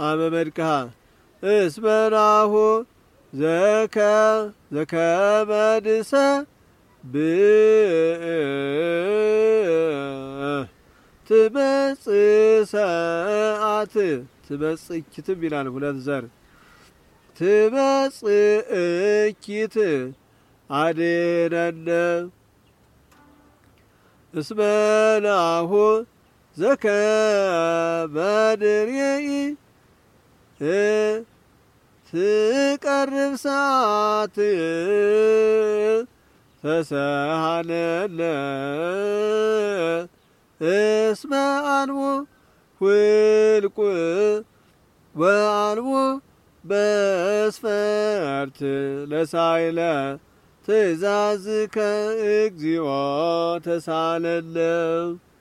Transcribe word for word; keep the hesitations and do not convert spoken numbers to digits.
አመመድክሃ እስመናሁ ዘከ ዘከመድሰ ብ ትመጽእ ሰዓት ትመጽእ እኪትም ይላል ሁለት ዘር ትመጽእ እኪት አድኅነነ እስመናሁ ዘከመ ንሬኢ ትቀርብ ሰዓት ተሳሃለነ እስመ አልቦ ሁልቁ ወአልቦ መስፈርት ለሳይለ ትእዛዝከ እግዚኦ ተሳለነ